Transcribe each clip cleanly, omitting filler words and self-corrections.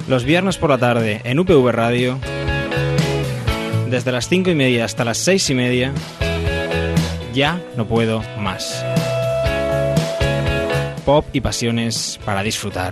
Los viernes por la tarde en UPV Radio, desde las 5:30 hasta las 6:30, Ya no puedo más. Pop y pasiones para disfrutar.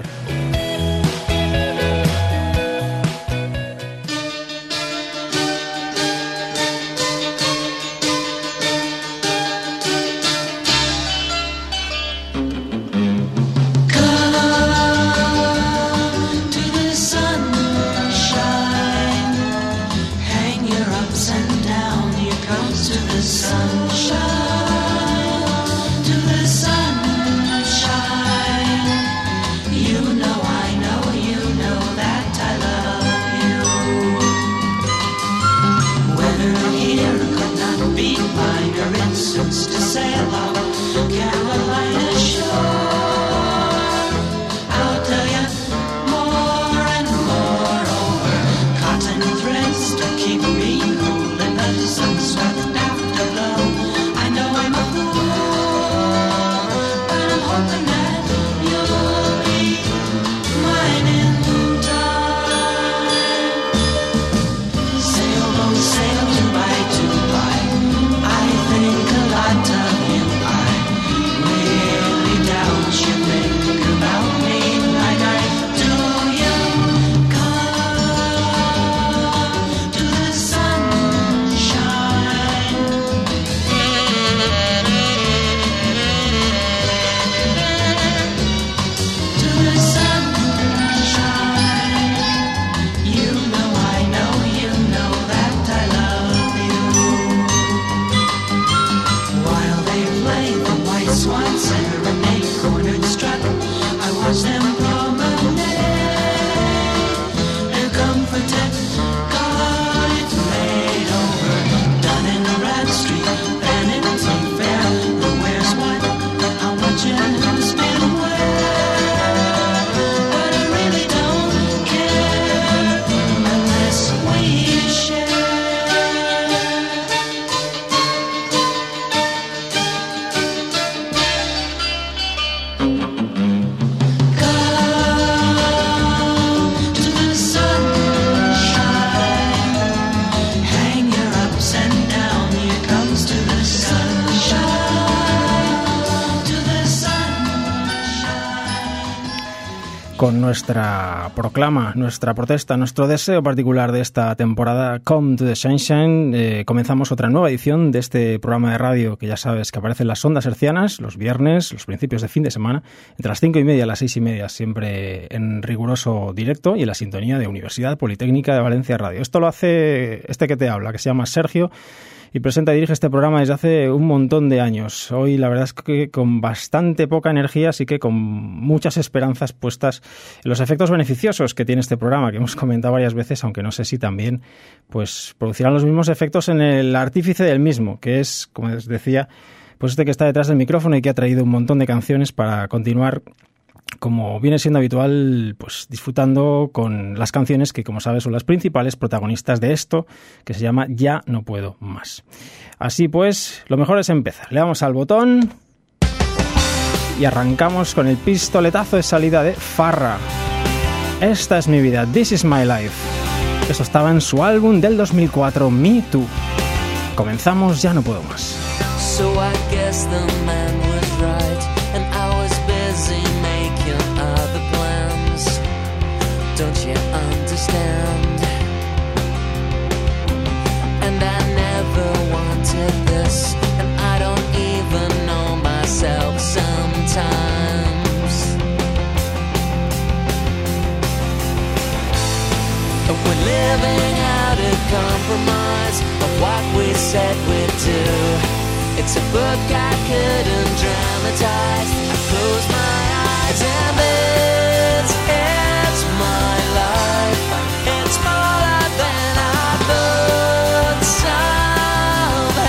Con nuestra proclama, nuestra protesta, nuestro deseo particular de esta temporada, Come to the Sunshine, comenzamos otra nueva edición de este programa de radio que ya sabes que aparece en las ondas hercianas los viernes, los principios de fin de semana, entre las 5:30 y las 6:30, siempre en riguroso directo y en la sintonía de Universidad Politécnica de Valencia Radio. Esto lo hace este que te habla, que se llama Sergio, y presenta y dirige este programa desde hace un montón de años. Hoy la verdad es que con bastante poca energía, así que con muchas esperanzas puestas en los efectos beneficiosos que tiene este programa, que hemos comentado varias veces, aunque no sé si también pues producirán los mismos efectos en el artífice del mismo, que es, como les decía, pues este que está detrás del micrófono y que ha traído un montón de canciones para continuar, como viene siendo habitual, pues disfrutando con las canciones que, como sabes, son las principales protagonistas de esto, que se llama Ya no puedo más. Así pues, lo mejor es empezar. Le damos al botón y arrancamos con el pistoletazo de salida de Farrah. Esta es mi vida, This is my life. Esto estaba en su álbum del 2004, Me Too. Comenzamos Ya no puedo más. So I guess the man was right, and I was busy making other plans. Don't you understand? And I never wanted this, and I don't even know myself sometimes. We're living out a compromise of what we said we'd do. It's a book I couldn't dramatize. I close my eyes and it's my life. It's more life than I thought somehow.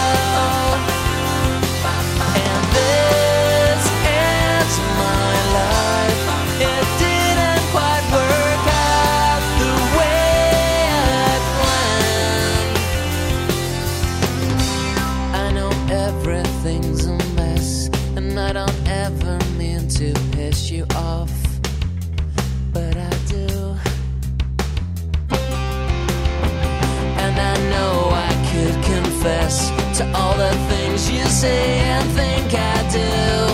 And this is my life. It didn't quite work out the way I planned. I know everything's a mess, and I don't ever mean to piss you off, but I do. to all the things you say and think I do.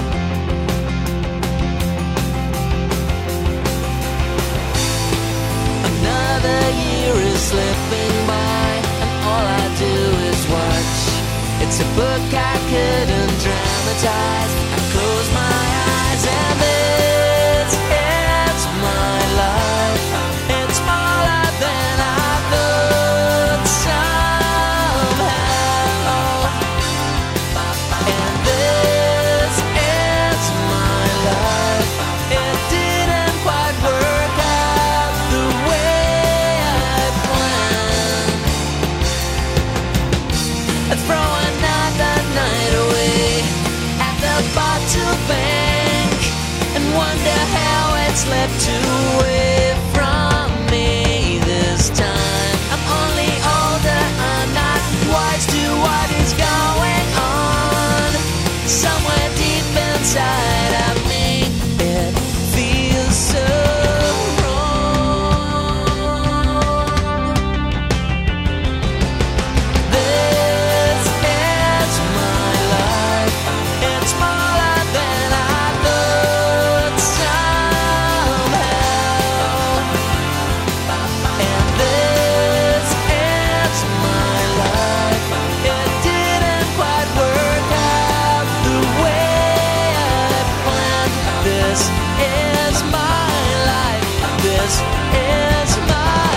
Another year is slipping by, and all I do is watch. It's a book I couldn't dramatize. I close my eyes and this is my life. It's smaller than I thought somehow. And this is my life. It didn't quite work out the way I planned. I throw another night away at the bottle bank and wonder how it slipped away from me this time. I'm only older, I'm not wise to what is going on. Somewhere deep inside of me, it feels so wrong. This is my life. It's smaller than I thought somehow. And this is my life. It didn't quite work out the way I planned. This is my life. This is my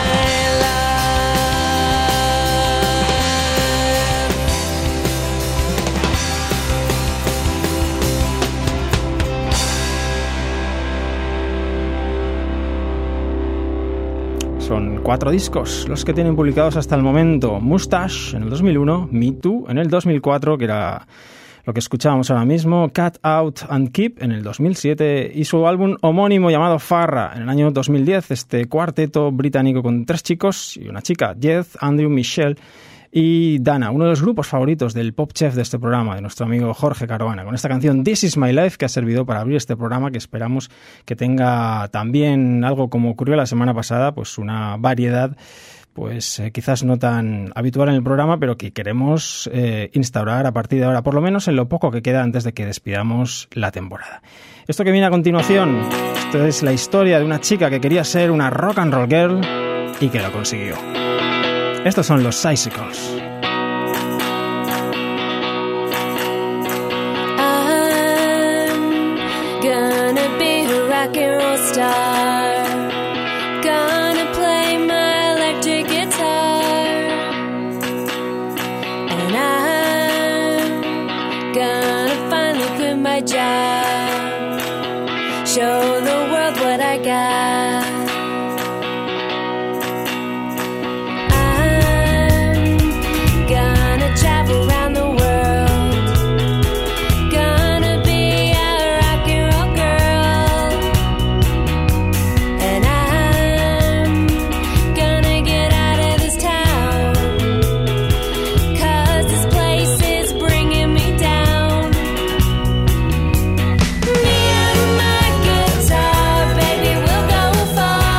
life. Son 4 discos los que tienen publicados hasta el momento. Moustache en el 2001, Me Too en el 2004, que era lo que escuchábamos ahora mismo, Cut Out and Keep en el 2007 y su álbum homónimo llamado Farrah en el año 2010, este cuarteto británico con 3 chicos y una chica, Jeth, Andrew, Michelle y Dana, uno de los grupos favoritos del pop chef de este programa, de nuestro amigo Jorge Caruana, con esta canción This Is My Life, que ha servido para abrir este programa, que esperamos que tenga también algo como ocurrió la semana pasada, pues una variedad pues quizás no tan habitual en el programa, pero que queremos instaurar a partir de ahora, por lo menos en lo poco que queda antes de que despidamos la temporada. Esto que viene a continuación, esto es la historia de una chica que quería ser una rock and roll girl y que lo consiguió. Estos son los Icicles. I'm gonna be a rock and roll star. Gonna play my electric guitar. And I'm gonna finally quit my job. Show the world what I got. Travel around the world. Gonna be a rock and roll girl. And I'm gonna get out of this town. 'Cause this place is bringing me down. Me and my guitar, baby, we'll go far.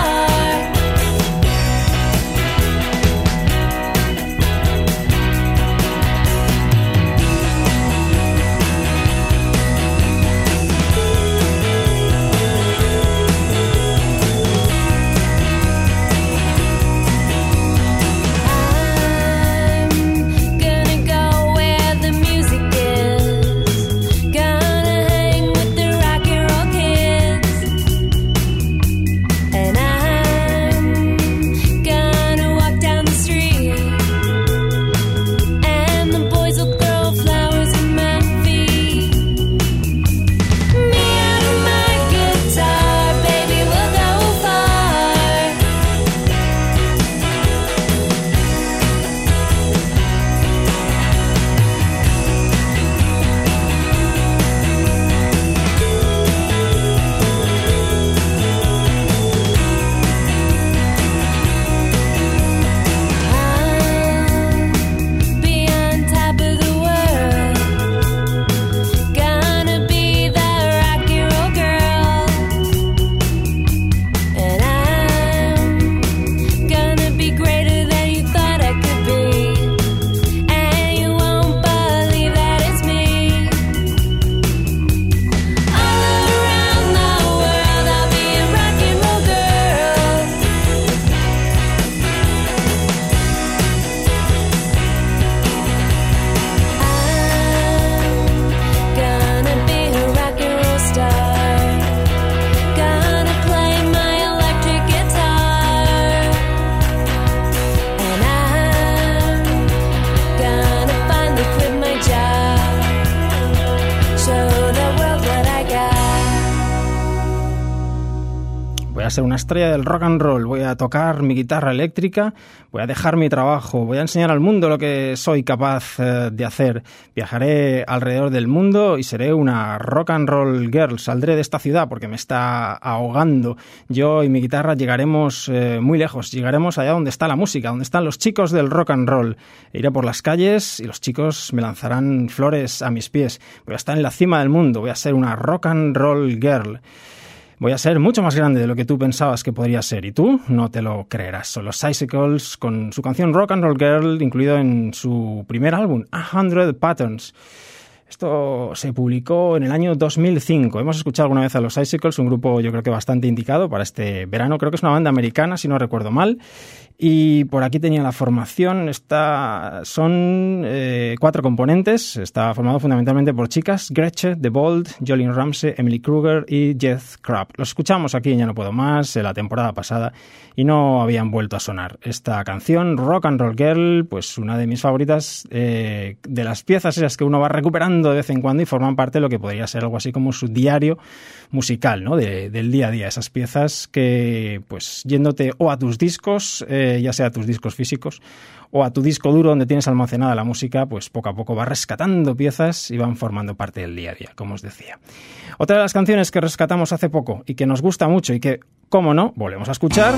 voy a ser una estrella del rock and roll, voy a tocar mi guitarra eléctrica, voy a dejar mi trabajo, voy a enseñar al mundo lo que soy capaz de hacer. Viajaré alrededor del mundo y seré una rock and roll girl. Saldré de esta ciudad porque me está ahogando. Yo y mi guitarra llegaremos muy lejos, llegaremos allá donde está la música, donde están los chicos del rock and roll. Iré por las calles y los chicos me lanzarán flores a mis pies. Voy a estar en la cima del mundo, voy a ser una rock and roll girl. Voy a ser mucho más grande de lo que tú pensabas que podría ser, y tú no te lo creerás. Son los Icicles con su canción Rock and Roll Girl, incluido en su primer álbum, 100 Patterns. Esto se publicó en el año 2005. Hemos escuchado alguna vez a los Icicles, un grupo yo creo que bastante indicado para este verano. Creo que es una banda americana, si no recuerdo mal. Y por aquí tenía la formación. Son 4 componentes. Está formado fundamentalmente por chicas: Gretchen, The Bold, Jolene Ramsey, Emily Kruger y Jeth Crabb. Los escuchamos aquí en Ya No Puedo Más, la temporada pasada, y no habían vuelto a sonar. Esta canción, Rock and Roll Girl, pues una de mis favoritas, de las piezas esas que uno va recuperando de vez en cuando y forman parte de lo que podría ser algo así como su diario musical, ¿no? Del día a día. Esas piezas que, pues, yéndote o a tus discos, ya sea a tus discos físicos o a tu disco duro donde tienes almacenada la música, pues poco a poco vas rescatando piezas y van formando parte del día a día, como os decía. Otra de las canciones que rescatamos hace poco y que nos gusta mucho y que, cómo no, volvemos a escuchar,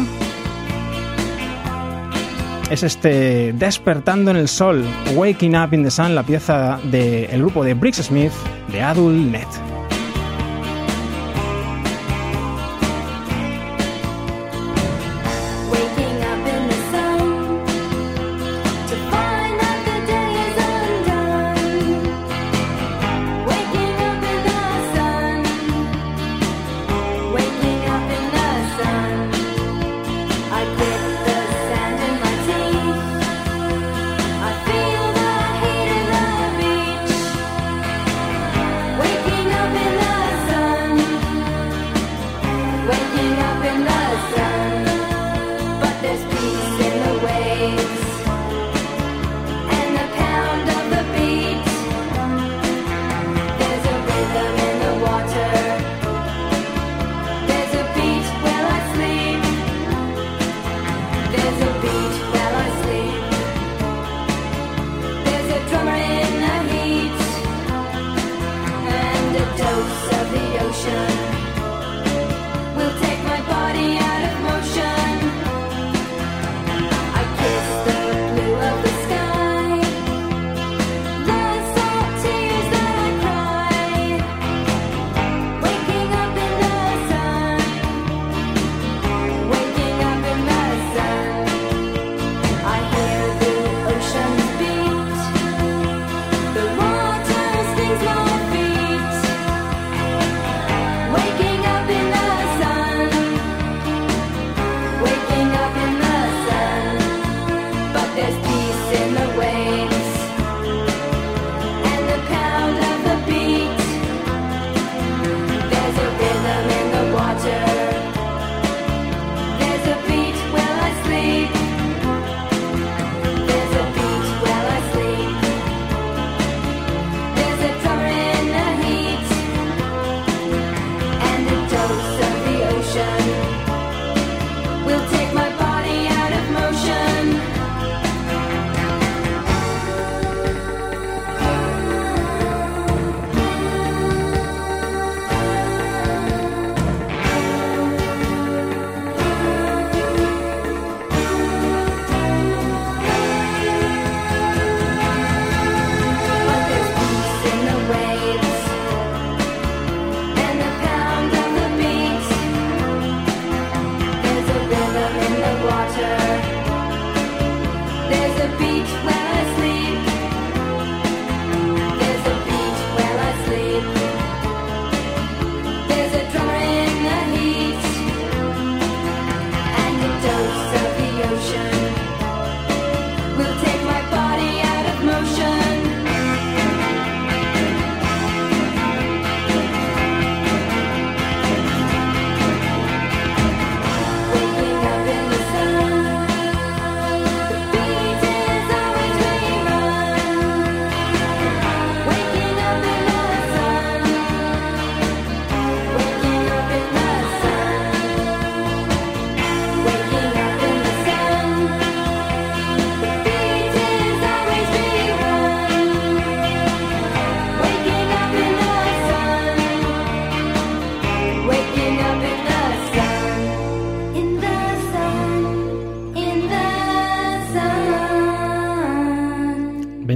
es este Despertando en el Sol, Waking Up in the Sun, la pieza del grupo de Briggs Smith, de Adult Net. Waking up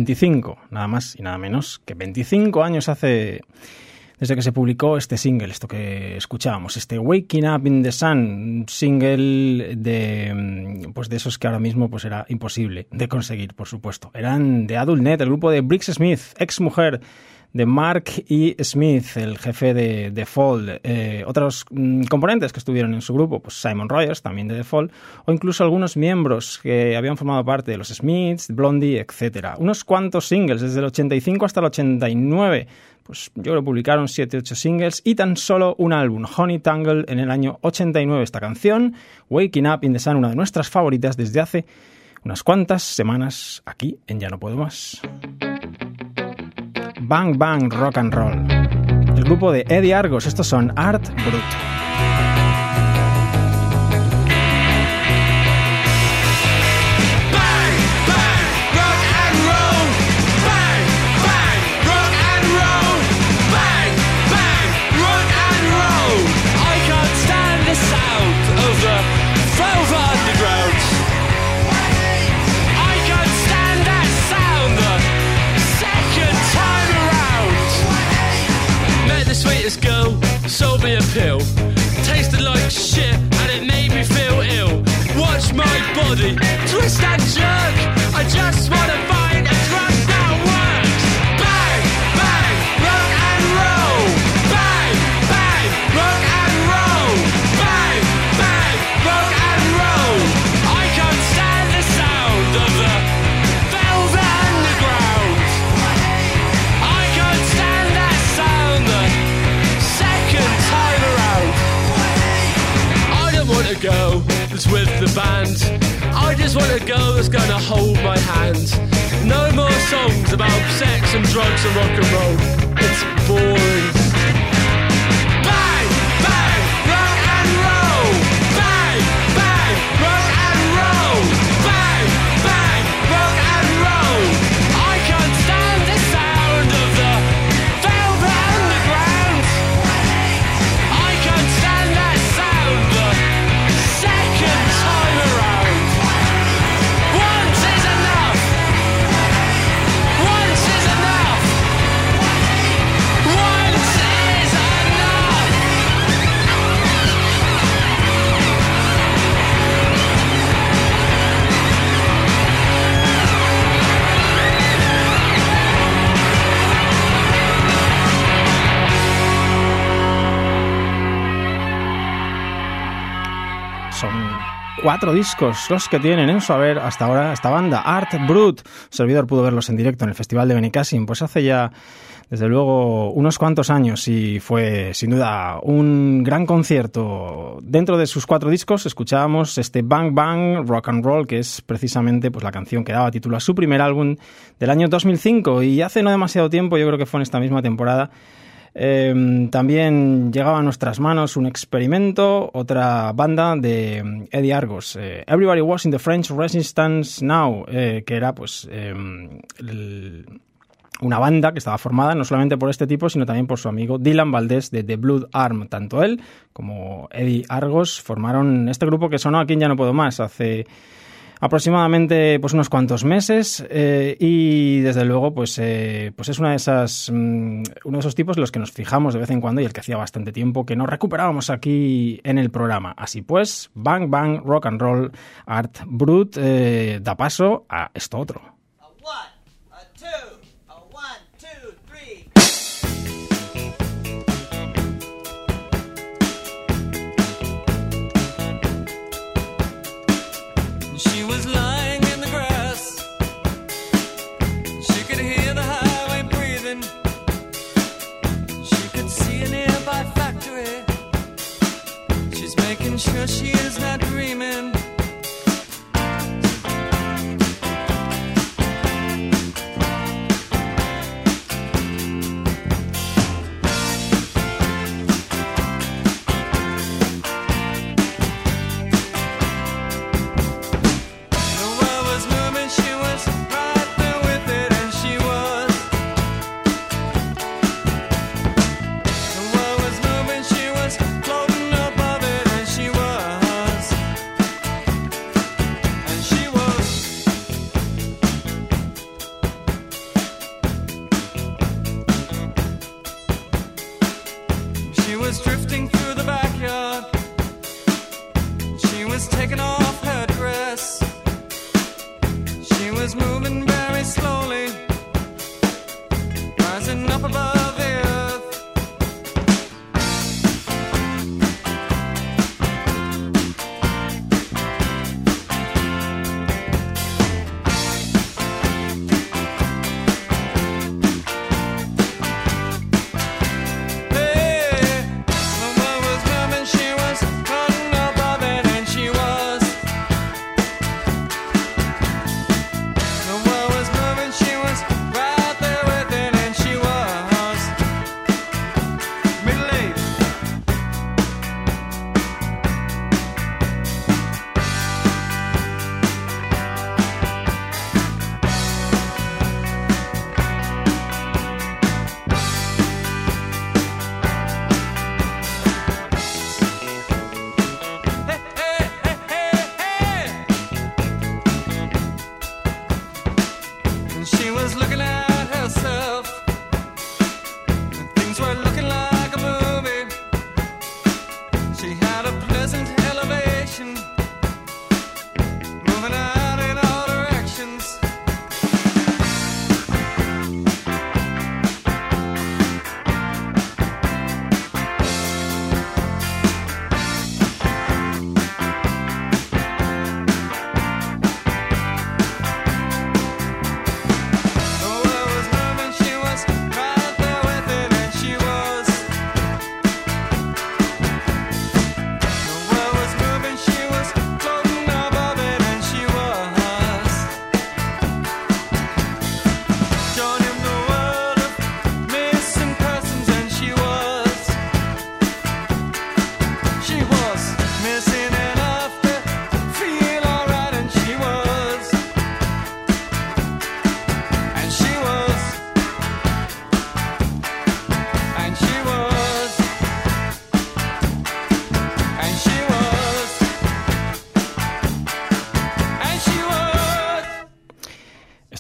25, nada más y nada menos que 25 años hace desde que se publicó este single, esto que escuchábamos, este Waking Up in the Sun, un single de esos que ahora mismo pues era imposible de conseguir, por supuesto. Eran de Adult Net, el grupo de Briggs Smith, ex mujer de Mark E. Smith, el jefe de The Fall. Otros componentes que estuvieron en su grupo, pues Simon Rogers, también de The Fall, o incluso algunos miembros que habían formado parte de los Smiths, Blondie, etc. Unos cuantos singles, desde el 85 hasta el 89. Pues yo creo que publicaron 7-8 singles y tan solo un álbum, Honey Tangle, en el año 89. Esta canción, Waking Up in the Sun, una de nuestras favoritas desde hace unas cuantas semanas aquí en Ya No Puedo Más. Bang Bang Rock and Roll. El grupo de Eddie Argos, estos son Art Brut. Girl, sold me a pill, tasted like shit and it made me feel ill. Watch my body twist and jerk, I just wanna find a drug that works. Bang, bang, rock and roll. Bang, bang, rock and roll. Bang, bang, rock and roll. I can't stand the sound of the velvet underground. I can't stand that sound, the second time around. I don't want a girl that's with the band, I just want a girl that's gonna hold my hand. No more songs about sex and drugs and rock and roll, it's boring. Bang, bang, rock and roll. Bang, bang, rock and roll. Bang, bang, rock and roll. I can't stand the sound of the velvet underground. I can't stand that sound the second time around. Once is enough. Once is enough. Once is enough. Son 4 discos los que tienen en su haber hasta ahora esta banda, Art Brut. Un servidor pudo verlos en directo en el Festival de Benicàssim, pues hace ya, desde luego, unos cuantos años, y fue sin duda un gran concierto. Dentro de sus 4 discos escuchábamos este Bang Bang Rock and Roll, que es precisamente pues la canción que daba título a su primer álbum del año 2005, y hace no demasiado tiempo, yo creo que fue en esta misma temporada, también llegaba a nuestras manos un experimento, otra banda de Eddie Argos, Everybody Was in the French Resistance Now, que era pues una banda que estaba formada no solamente por este tipo, sino también por su amigo Dylan Valdés de The Blood Arm. Tanto él como Eddie Argos formaron este grupo que sonó aquí en Ya No Puedo Más hace aproximadamente pues unos cuantos meses, y desde luego pues es uno de esos tipos en los que nos fijamos de vez en cuando, y el que hacía bastante tiempo que no recuperábamos aquí en el programa. Así pues, Bang Bang Rock and Roll Art Brut da paso a esto otro. She was lying in the grass. She could hear the highway breathing. She could see a nearby factory. She's making sure she is not dreaming.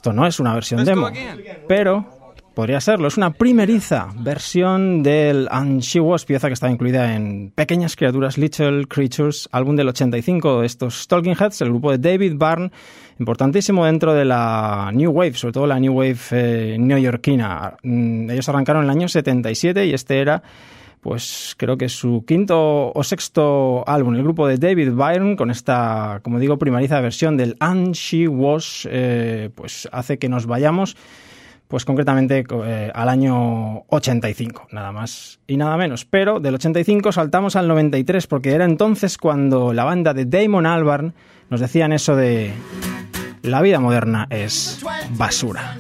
esto no es una versión demo, pero podría serlo. Es una primeriza versión del And She Was, pieza que estaba incluida en Pequeñas Criaturas, Little Creatures, álbum del 85 de estos Talking Heads, el grupo de David Byrne, importantísimo dentro de la New Wave, sobre todo la New Wave neoyorquina. Ellos arrancaron en el año 77 y este era, pues creo que su quinto o sexto álbum, el grupo de David Byrne, con esta, como digo, primeriza versión del And She Was, pues hace que nos vayamos, pues concretamente al año 85, nada más y nada menos. Pero del 85 saltamos al 93, porque era entonces cuando la banda de Damon Albarn nos decían eso de: la vida moderna es basura.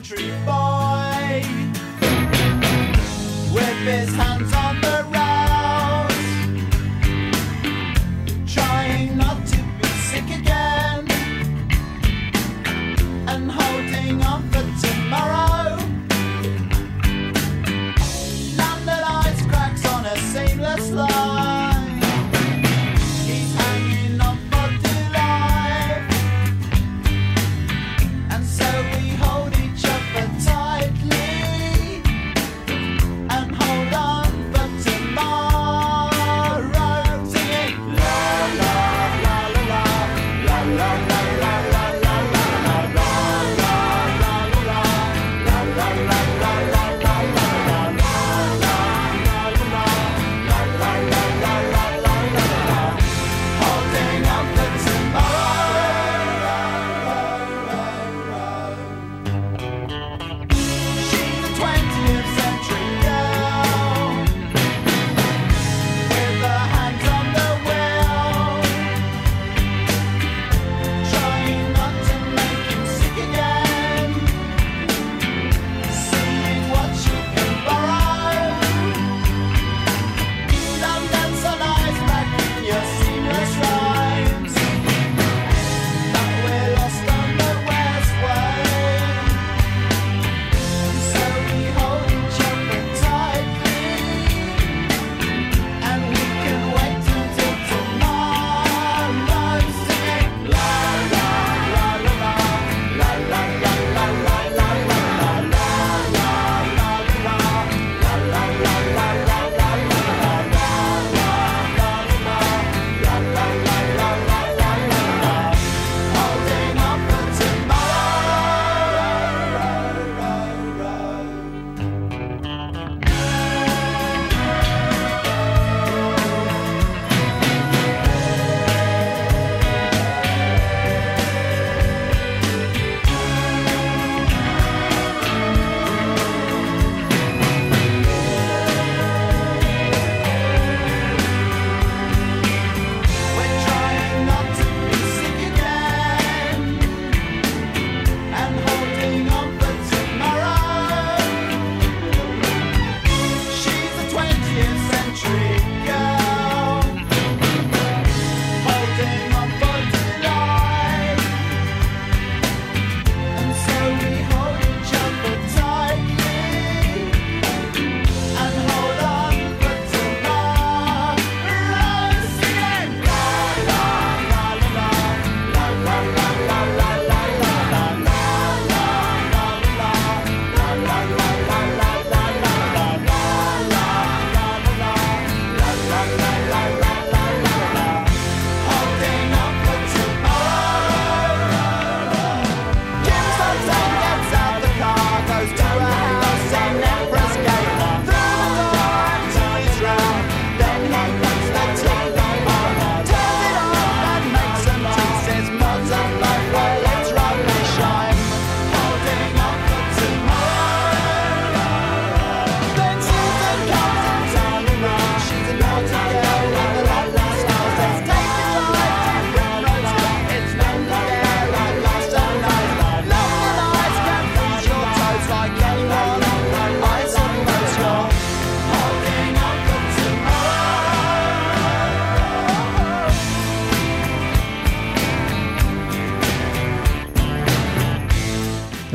And hold on.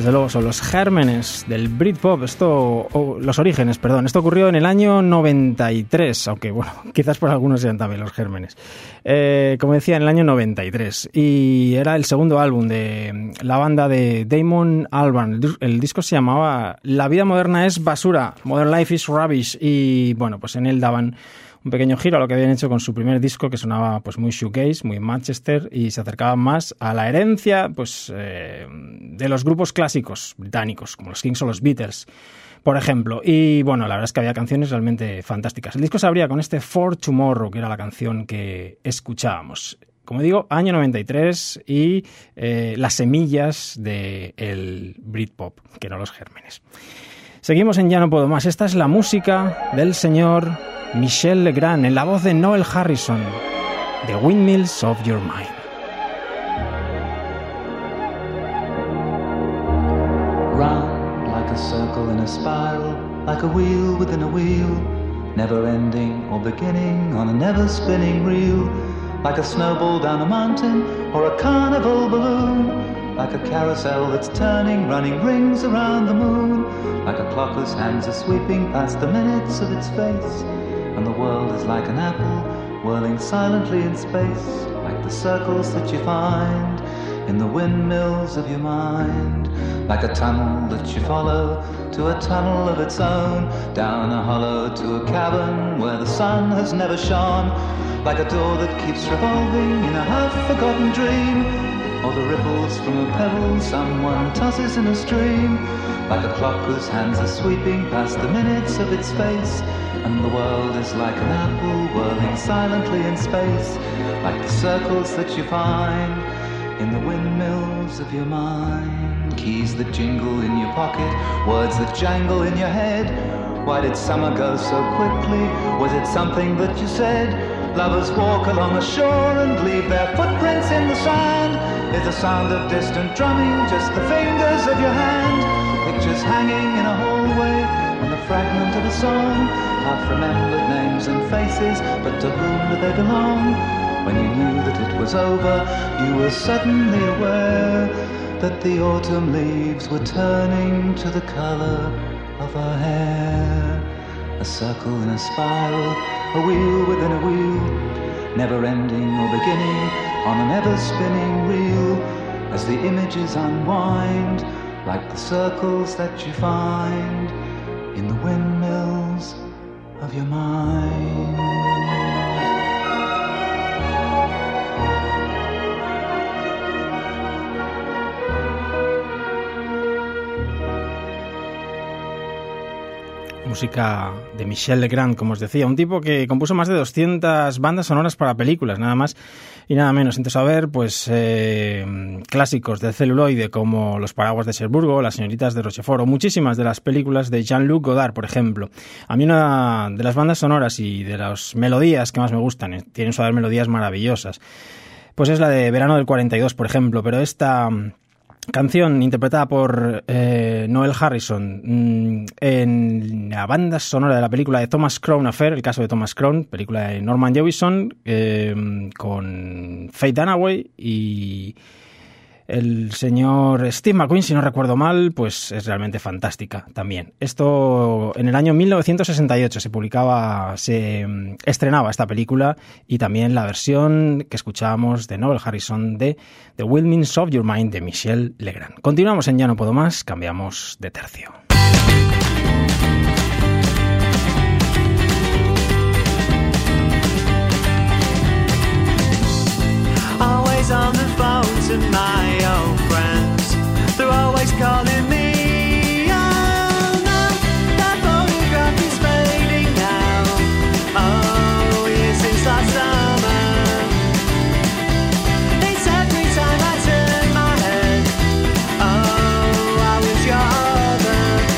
Desde luego son los gérmenes del Britpop, los orígenes, perdón. Esto ocurrió en el año 93, aunque bueno, quizás por algunos sean también los gérmenes. Como decía, en el año 93. Y era el segundo álbum de la banda de Damon Albarn. El disco se llamaba La vida moderna es basura, Modern Life is Rubbish. Y bueno, pues en él daban un pequeño giro a lo que habían hecho con su primer disco, que sonaba pues muy shoegaze, muy Manchester, y se acercaban más a la herencia pues de los grupos clásicos británicos, como los Kings o los Beatles, por ejemplo. Y bueno, la verdad es que había canciones realmente fantásticas. El disco se abría con este For Tomorrow, que era la canción que escuchábamos. Como digo, año 93 y las semillas del Britpop, que eran los gérmenes. Seguimos en Ya no puedo más. Esta es la música del señor Michel Legrand, en la voz de Noel Harrison, The Windmills of Your Mind. Round like a circle in a spiral, like a wheel within a wheel, never ending or beginning on a never spinning reel, like a snowball down a mountain or a carnival balloon, like a carousel that's turning, running rings around the moon, like a clock whose hands are sweeping past the minutes of its face. And the world is like an apple whirling silently in space, like the circles that you find in the windmills of your mind, like a tunnel that you follow to a tunnel of its own, down a hollow to a cavern where the sun has never shone, like a door that keeps revolving in a half-forgotten dream, or the ripples from a pebble someone tosses in a stream, like a clock whose hands are sweeping past the minutes of its face. And the world is like an apple whirling silently in space, like the circles that you find in the windmills of your mind. Keys that jingle in your pocket, words that jangle in your head. Why did summer go so quickly? Was it something that you said? Lovers walk along a shore and leave their footprints in the sand. Is the sound of distant drumming just the fingers of your hand? Pictures hanging in a hallway and the fragment of a song, half-remembered names and faces, but to whom do they belong? When you knew that it was over, you were suddenly aware that the autumn leaves were turning to the color of her hair. A circle in a spiral, a wheel within a wheel, never ending or beginning on an ever-spinning reel, as the images unwind, like the circles that you find in the windmills of your mind. Música de Michel Legrand, como os decía, un tipo que compuso más de 200 bandas sonoras para películas, nada más y nada menos. Entonces, a ver, pues clásicos del celuloide como Los paraguas de Cherburgo, Las señoritas de Rochefort, o muchísimas de las películas de Jean-Luc Godard, por ejemplo. A mí una de las bandas sonoras y de las melodías que más me gustan, tienen saber melodías maravillosas, pues es la de Verano del 42, por ejemplo, pero esta canción interpretada por Noel Harrison en la banda sonora de la película de Thomas Crown Affair, el caso de Thomas Crown, película de Norman Jewison, con Faye Dunaway y el señor Steve McQueen, si no recuerdo mal, pues es realmente fantástica también. Esto en el año 1968 se estrenaba esta película y también la versión que escuchábamos de Noel Harrison de The Windmills of Your Mind de Michel Legrand. Continuamos en Ya no puedo más, cambiamos de tercio. Always on the phone to my old friends, they're always calling me. Oh no, that photograph is fading now. Oh, yes, since last summer. It's every time I turn my head. Oh, I was your other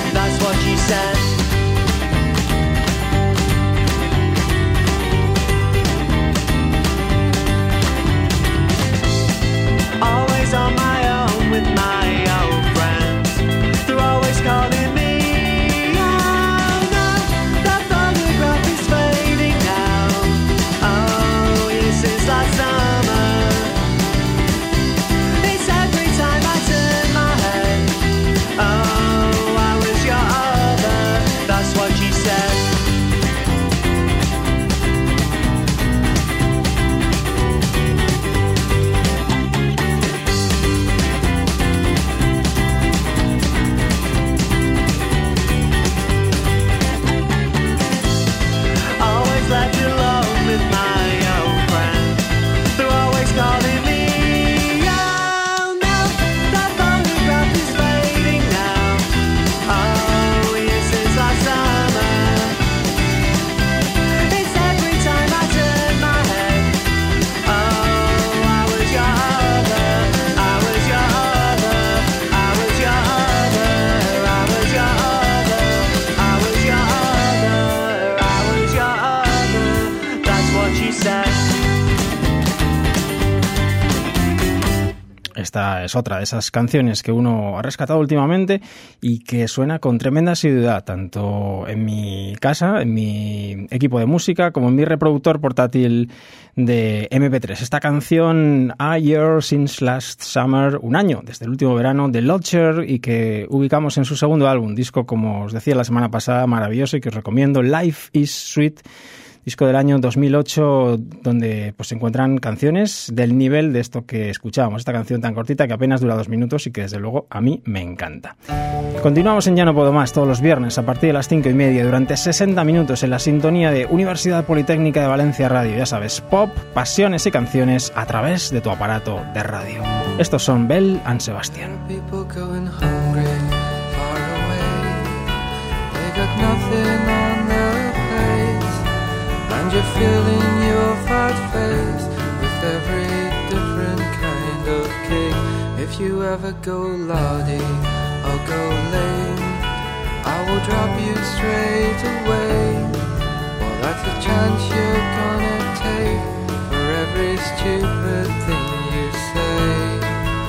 esta es otra de esas canciones que uno ha rescatado últimamente y que suena con tremenda asiduidad, tanto en mi casa, en mi equipo de música, como en mi reproductor portátil de MP3. Esta canción, A Year Since Last Summer, un año desde el último verano, de Lodger, y que ubicamos en su segundo álbum, disco, como os decía la semana pasada, maravilloso y que os recomiendo, Life is Sweet, disco del año 2008, donde pues se encuentran canciones del nivel de esto que escuchábamos, esta canción tan cortita que apenas dura 2 minutos y que desde luego a mí me encanta. Continuamos en Ya no puedo más todos los viernes a partir de las 5:30 durante 60 minutos en la sintonía de Universidad Politécnica de Valencia Radio. Ya sabes, pop, pasiones y canciones a través de tu aparato de radio. Estos son Belle and Sebastian. People going hungry, far away. They got nothing on their plates, and you're filling your fat face with every different kind of cake. If you ever go loudy or go lame, I will drop you straight away. Well, that's a chance you're gonna take for every stupid thing you say.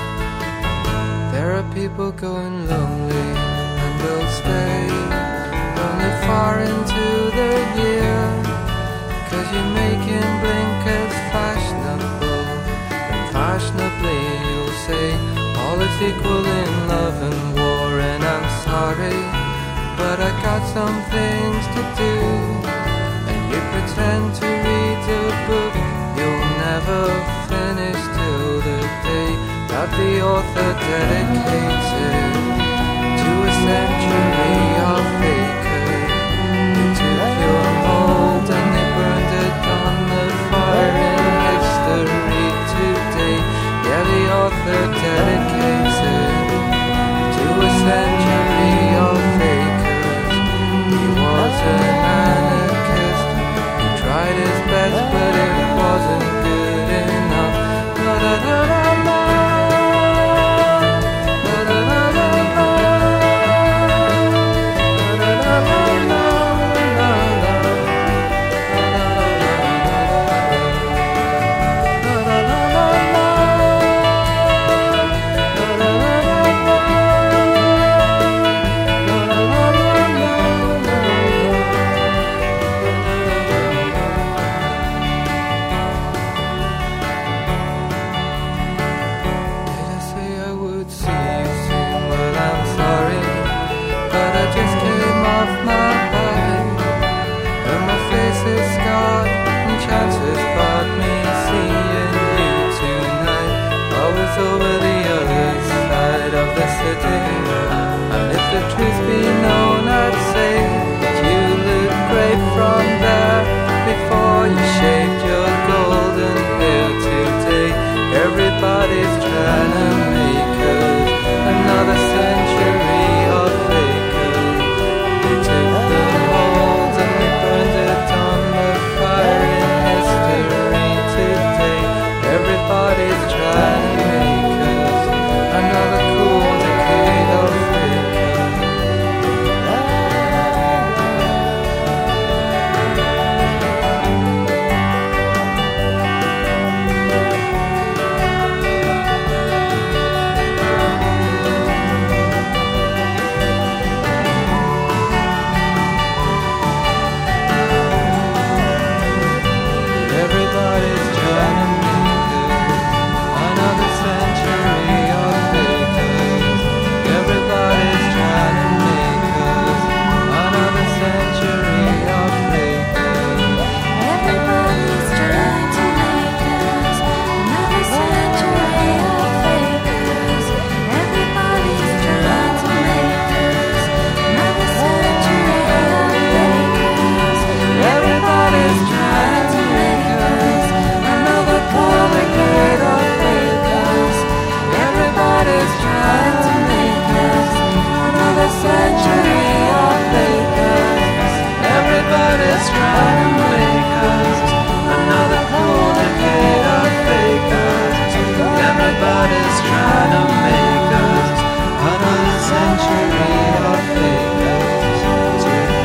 There are people going lonely and will stay only far into their year, 'cause you're making blinkers fashionable, and fashionably you'll say all is equal in love and war. And I'm sorry, but I got some things to do. And you pretend to read a book you'll never finish till the day that the author dedicated to a century of faker. They took your mold and they burned it on the fire in history today. Yeah, the author dedicated to a century of fakers. He was an anarchist. He tried his best, but it wasn't good enough. Da da da da da. Over the other side of the city, and if the truth be known, I'd say that you look great from there before you shaved your golden hair today. Everybody's trying to make us another century of fakers. They took the mold and they burned it on the fire in history today. Everybody's trying to make us another cool decade of fakers. Everybody's trying to make us another century of fakers. Everybody's trying to make us another century of fakers. Everybody's trying to make us another century of fakers. Everybody's trying to make us another century of fakers. Everybody's trying to make us another cool decade of fakers. Everybody's trying to make us another century of fakers. Everybody's trying to make us another cool decade of fakers. Everybody's trying to make us another century of fakers.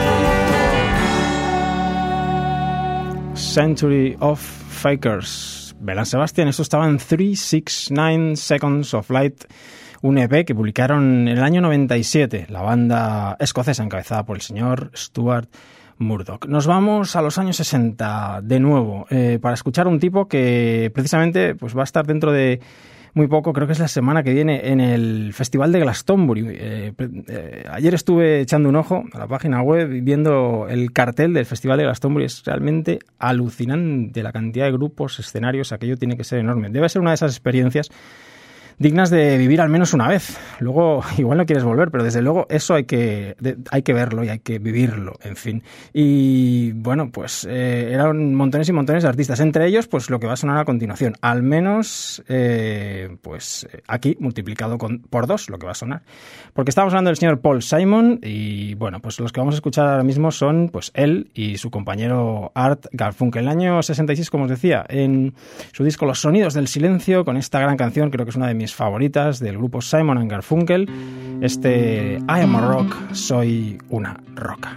2, 3, 4. Century of Fakers, pues Belle Sebastian. Esto estaba en 369 Seconds of Light, un EP que publicaron en el año 97, la banda escocesa encabezada por el señor Stuart Murdoch. Nos vamos a los años 60 de nuevo, para escuchar un tipo que precisamente pues va a estar dentro de muy poco, creo que es la semana que viene, en el Festival de Glastonbury. Ayer estuve echando un ojo a la página web y viendo el cartel del Festival de Glastonbury. Es realmente alucinante la cantidad de grupos, escenarios, aquello tiene que ser enorme. Debe ser una de esas experiencias dignas de vivir al menos una vez. Luego igual no quieres volver, pero desde luego eso hay que verlo y hay que vivirlo, en fin. Y bueno, pues eran montones y montones de artistas, entre ellos pues lo que va a sonar a continuación, al menos pues aquí multiplicado por 2 lo que va a sonar, porque estamos hablando del señor Paul Simon y bueno, pues los que vamos a escuchar ahora mismo son pues él y su compañero Art Garfunkel. En el año 66, como os decía, en su disco Los Sonidos del Silencio, con esta gran canción, creo que es una de mis favoritas del grupo Simon and Garfunkel, I am a rock, soy una roca.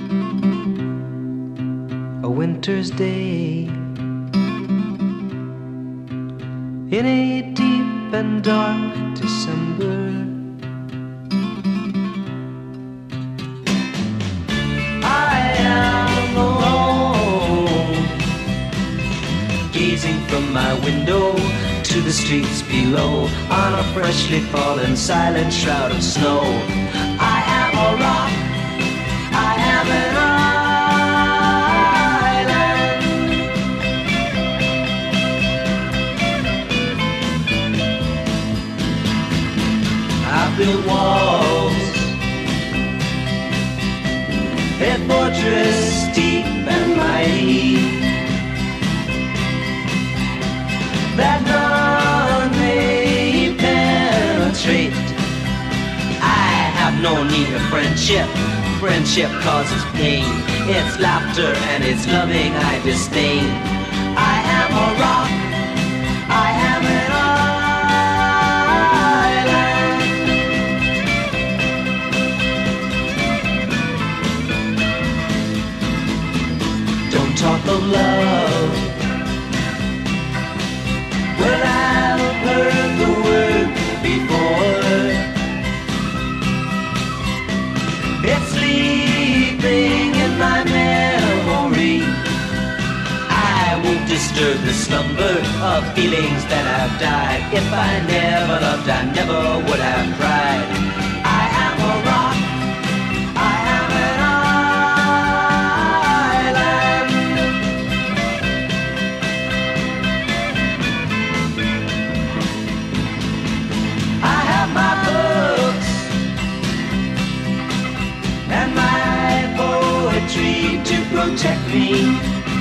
A winter's day in a deep and dark December, I am alone, gazing from my window to the streets below, on a freshly fallen silent shroud of snow. I am a rock, I am an island. I built walls, a fortress deep and mighty, that none may penetrate. I have no need of friendship. Friendship causes pain. It's laughter and it's loving I disdain. I am a rock, I am an island. Don't talk of love, well, I've heard the word before. It's sleeping in my memory. I won't disturb the slumber of feelings that have died. If I never loved, I never would have cried. I am a rock, I am an island. I have my books and my poetry to protect me.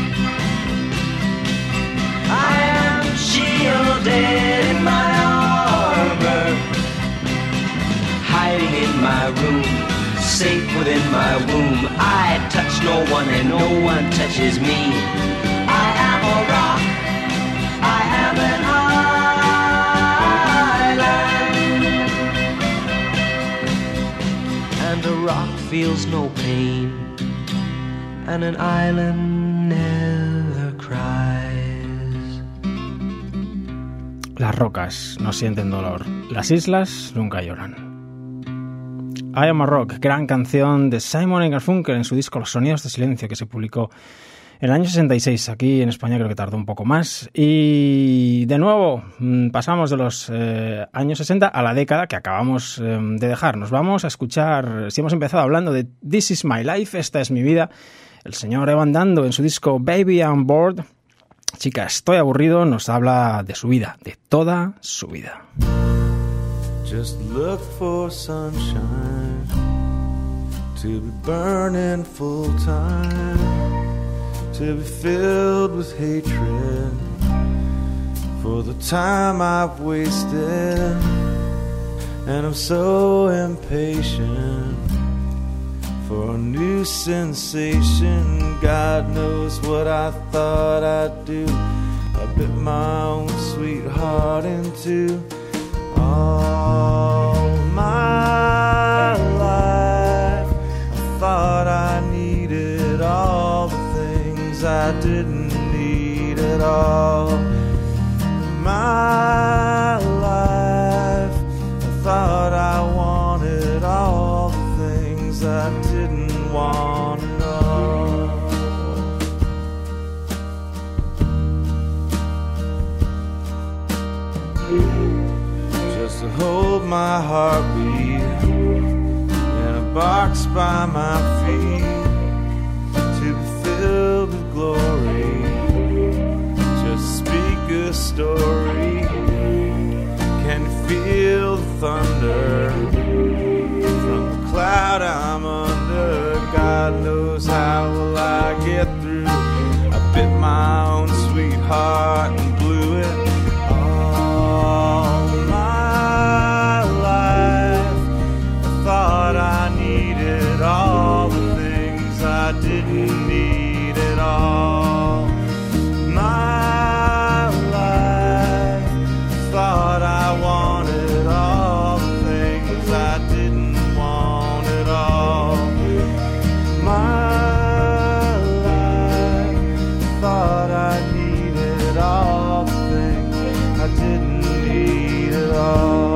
I am shielded in my armor, hiding in my room, safe within my womb. I touch no one and no one touches me. I am a rock, I am an island. And a rock feels no pain, and an island never cries. Las rocas no sienten dolor, las islas nunca lloran. I Am a Rock, gran canción de Simon & Garfunkel en su disco Los Sonidos del Silencio, que se publicó en el año 66. Aquí en España creo que tardó un poco más. Y de nuevo pasamos de los años 60 a la década que acabamos de dejar. Nos vamos a escuchar, si hemos empezado hablando de This Is My Life, esta es mi vida, el señor Evan Dando en su disco Baby I'm Bored. Chica, estoy aburrido, nos habla de su vida, de toda su vida. Just look for sunshine to be burning full time, to be filled with hatred for the time I've wasted, and I'm so impatient for a new sensation. God knows what I thought I'd do. I bit my own sweetheart into all my life. I thought I needed all the things I didn't need at all. just to hold my heartbeat in a box by my feet, to be filled with glory, just speak a story. Can you feel the thunder from the cloud I'm under? God knows how will I get through. I bit my own sweetheart and blew it all my life. I thought I needed all the things I didn't need at all. My life, I thought I wanted all the things I didn't want at all. My life, thought I needed all the things I didn't need at all.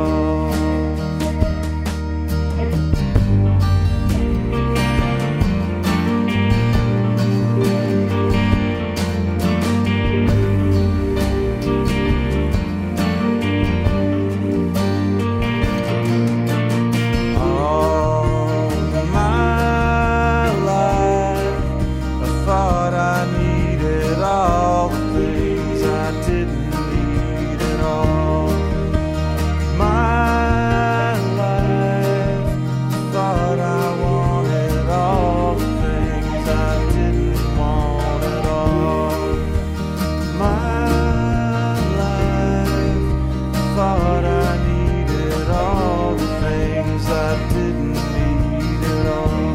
All my life, I thought I needed all the things I didn't need at all. My life, thought I wanted all the things I didn't want at all. My life, thought I needed all the things I didn't need at all.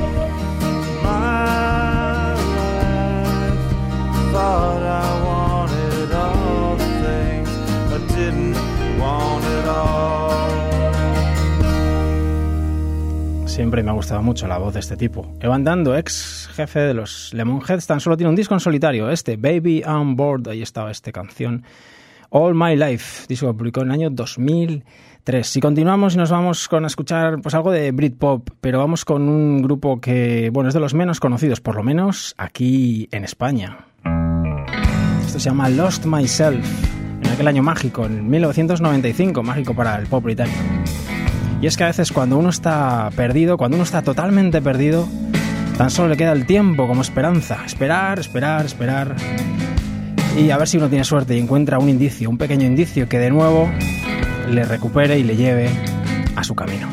My life, thought I wanted all the things I didn't want at all. Siempre me ha gustado mucho la voz de este tipo. Evan Dando, ex jefe de los Lemonheads, tan solo tiene un disco en solitario, este, Baby I'm Bored, ahí estaba esta canción, All My Life, disco que publicó en el año 2003. Y continuamos y nos vamos con a escuchar pues algo de Britpop, pero vamos con un grupo que, bueno, es de los menos conocidos, por lo menos aquí en España. Esto se llama Lost Myself, en aquel año mágico, en 1995, mágico para el pop británico. Y es que a veces cuando uno está perdido, cuando uno está totalmente perdido, tan solo le queda el tiempo como esperanza. Esperar, esperar, esperar. Y a ver si uno tiene suerte y encuentra un indicio, un pequeño indicio que de nuevo le recupere y le lleve a su camino.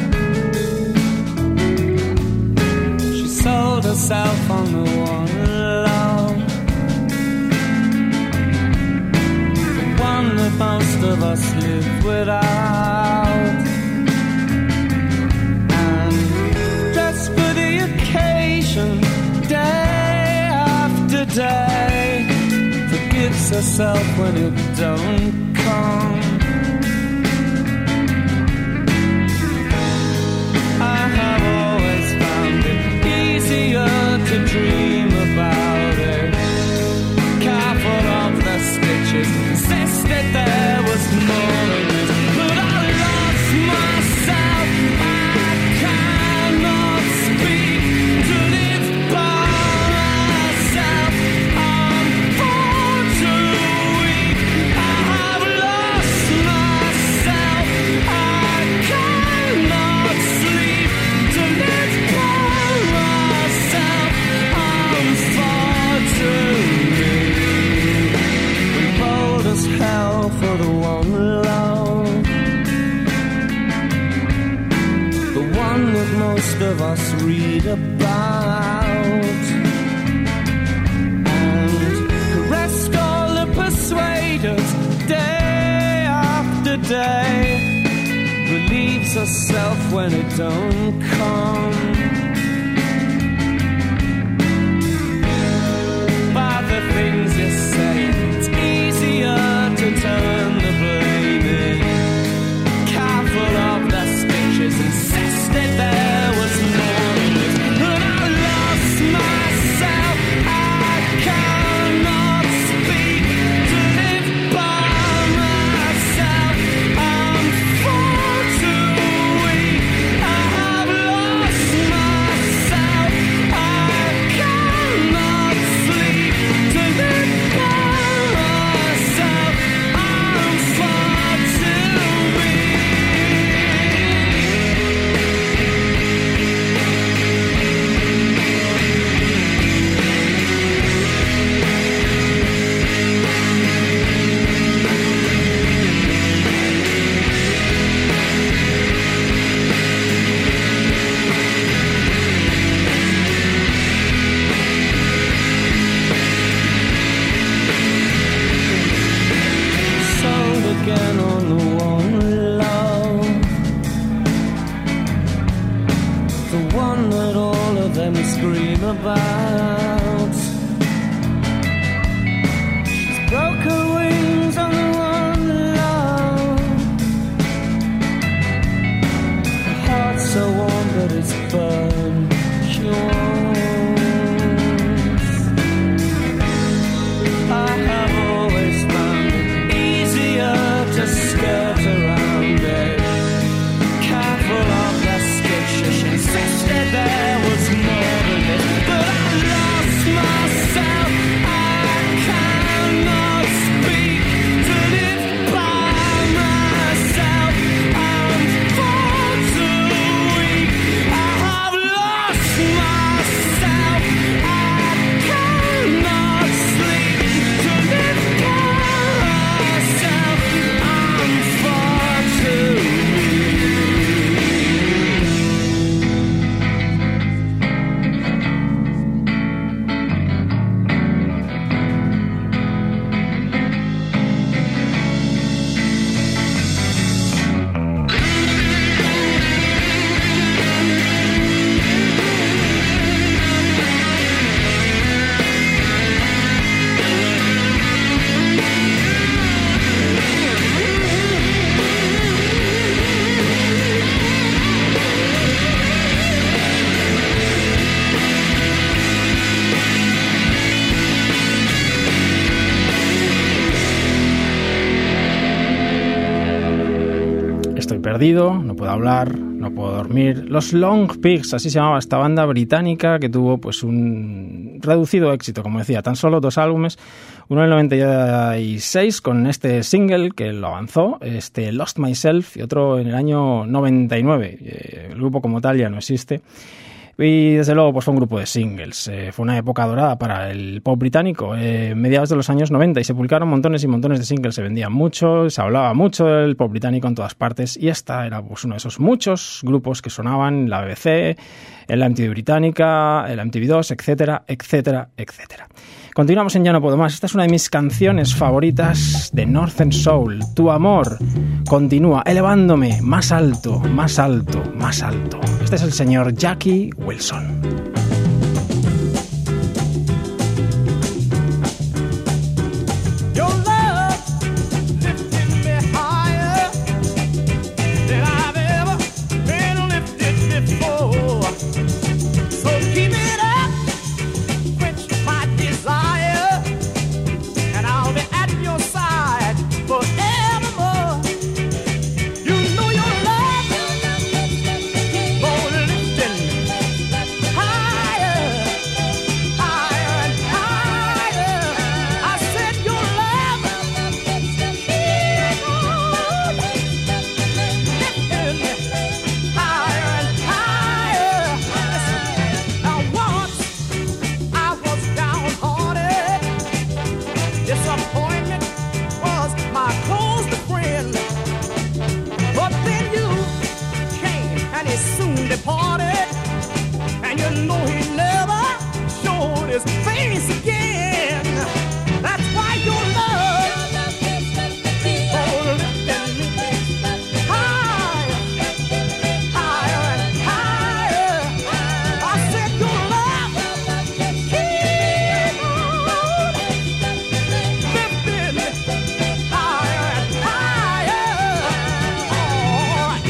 She sold herself on the one love, the one that most of us live without. And just for the occasion, day after day, forgives herself when it don't come. I have always found it easier to dream about it. Careful of the stitches, insisted there was more in it. But I lost myself, I cannot speak to live by myself. I'm far too weak. I have lost myself, I cannot sleep to live by myself. I'm far too weak. We bold as hell for the one love, the one that most of us read about, and caressed all the persuaders day after day, relieves herself when it don't come. By the things you say, it's easier to turn the blame in. Careful of the stitches, insisted there was more in it. But I lost myself, I cannot speak to live by myself. I'm far too weak. I have lost myself, I cannot sleep to live perdido, no puedo hablar, no puedo dormir. Los Long Pigs, así se llamaba esta banda británica que tuvo pues un reducido éxito, como decía, tan solo 2 álbumes, uno en el 96 con este single que lo avanzó, Lost Myself, y otro en el año 99. El grupo como tal ya no existe. Y desde luego pues fue un grupo de singles. Fue una época dorada para el pop británico, mediados de los años 90, y se publicaron montones y montones de singles, se vendían mucho, se hablaba mucho del pop británico en todas partes, y esta era pues uno de esos muchos grupos que sonaban en la BBC, en la MTV británica, en la MTV2, etcétera, etcétera, etcétera. Continuamos en Ya no puedo más. Esta es una de mis canciones favoritas de Northern Soul. Tu amor continúa elevándome más alto, más alto, más alto. Este es el señor Jackie Wilson. Your love lifted me higher than I've ever been lifted before. So keep it up, quench my desire, and I'll be at your side forevermore. You know your love gonna lifting higher, higher and higher. I said your love keep on lifting higher and higher. Now once I was downhearted, disappointment was my closest friend. But then you came and he soon departed, and you know he never showed his face again. That's why your love oh, lifting me higher, higher and higher. I said your love keep on lifting me higher and higher. All right.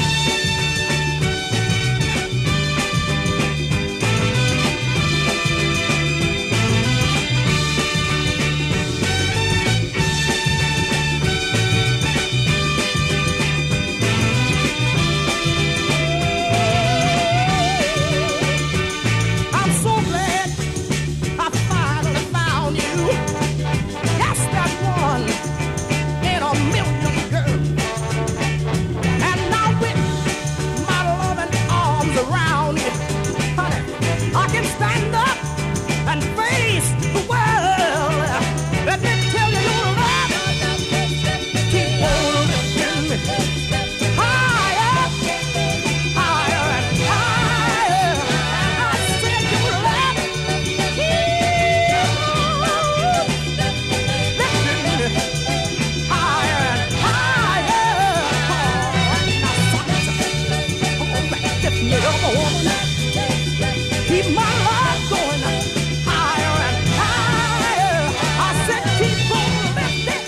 I'm so glad I finally found you. Yes, that one in a million, girl. And now with my loving arms around you, honey, I can stand up and face the world. Let me tell you, your love keep on lifting me higher, higher and higher. I said your love keep on lifting me higher and higher. Now, sons, all right, lift me up, woman. Keep my love going higher and higher. I said keep on lifting.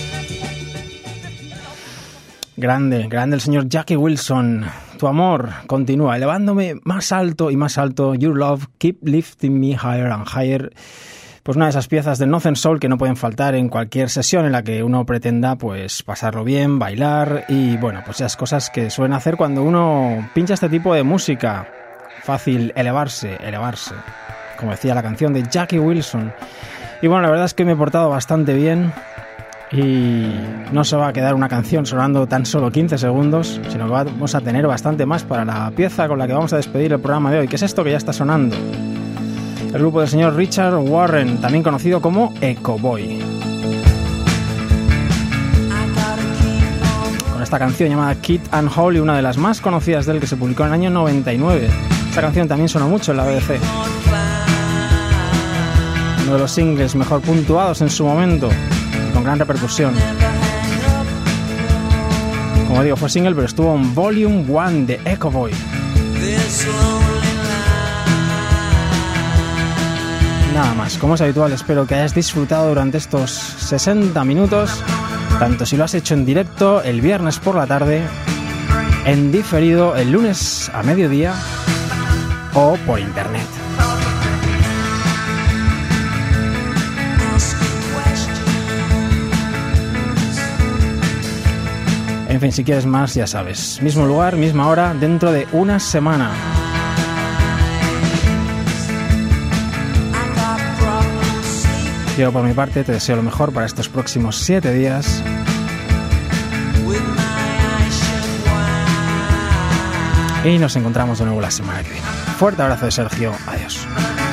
Grande, grande el señor Jackie Wilson. Tu amor continúa elevándome más alto y más alto. Your love keep lifting me higher and higher. Pues una de esas piezas de Northern Soul que no pueden faltar en cualquier sesión en la que uno pretenda pues pasarlo bien, bailar y bueno, pues esas cosas que suelen hacer cuando uno pincha este tipo de música. Fácil elevarse, elevarse. Como decía la canción de Jackie Wilson. Y bueno, la verdad es que me he portado bastante bien. Y no se va a quedar una canción sonando tan solo 15 segundos, sino que vamos a tener bastante más para la pieza con la que vamos a despedir el programa de hoy, que es esto que ya está sonando. El grupo del señor Richard Warren, también conocido como Echo Boy. Con esta canción llamada Kid and Holly, una de las más conocidas de él, que se publicó en el año 99. Esta canción también sonó mucho en la BBC. Uno de los singles mejor puntuados en su momento, con gran repercusión. Como digo, fue single, pero estuvo en Volume 1 de Echo Boy. Nada más, como es habitual, espero que hayas disfrutado durante estos 60 minutos, tanto si lo has hecho en directo el viernes por la tarde, en diferido el lunes a mediodía o por internet. En fin, si quieres más, ya sabes, mismo lugar, misma hora, dentro de una semana. Yo por mi parte te deseo lo mejor para estos próximos 7 días. Y nos encontramos de nuevo la semana que viene. Fuerte abrazo de Sergio. Adiós.